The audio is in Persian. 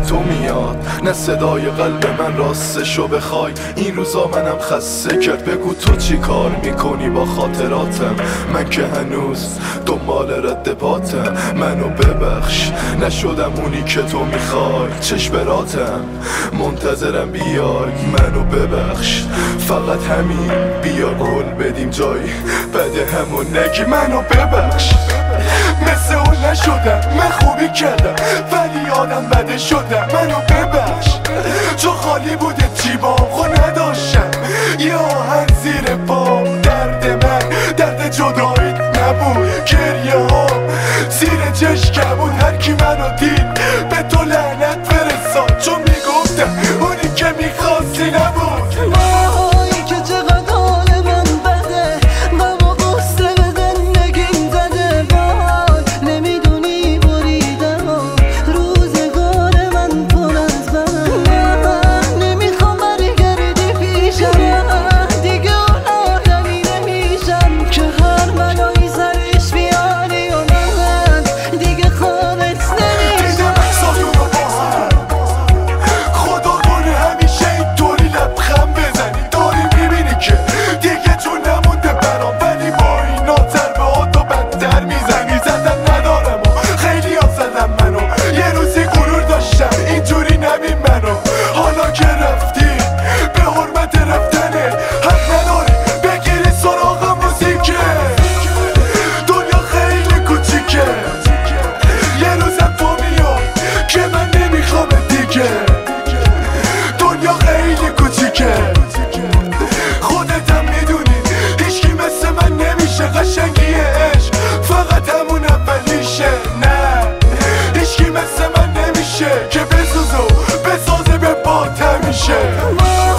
تو میاد، نه صدای قلب من راستشو بخوای. این روزا منم خسته کرد، بگو تو چی کار میکنی با خاطراتم. من که هنوز دنبال رد پاتم. منو ببخش نشدم اونی که تو میخوای. چشم منتظرم بیای. منو ببخش فقط همین، بیا گل بدیم جایی بده همون نگی. منو ببخش مثل اون نشدم، من خوبی کردم ولی آدم بده شدم. منو ببخش چون خالی بوده جیبام، خو نداشتم یه آهن زیر پام. درد من درد جداییت نبود، گریه ها زیر چشکم بود. هر کی منو دید به تو لعنت فرستاد، چون میگفتم اونی که میخواستی نبود. وای که چقدر حال من بده، غم و غصه به زندگیم زده. وای نمیدونی بریدم و روزگار من پر از بده. من نمیخوام برگردی پیشم، دیگه اون آدمی نمیشم که هر بلایی سرش بیاری و من دیگه خوابت نمیشم. خدا کنه همیشه اینطوری لبخند بزنی. داری میبینی که دیگه جون نمونده برام، ولی با اینا ضربه ها تو بدتر میزنی. زدن ندارم و خیلی ها زدن منو، یه روزی غرور داشتم اینجوری نبین منو. حالا که رفتی به حرمت رفتنه، حق نداری بگیری سراغ موزیکه. دنیا خیلی کوچیکه، یه روزم تو میای که من نمیخوام دیگه. دنیا خیلی کوچیکه، خودتم میدونی هیچکی مثل من نمیشه. قشنگی عشق فقط همون اولیشه. نه هیچکی مثل من نمیشه که بسوزه و بسازه به بات همیشه.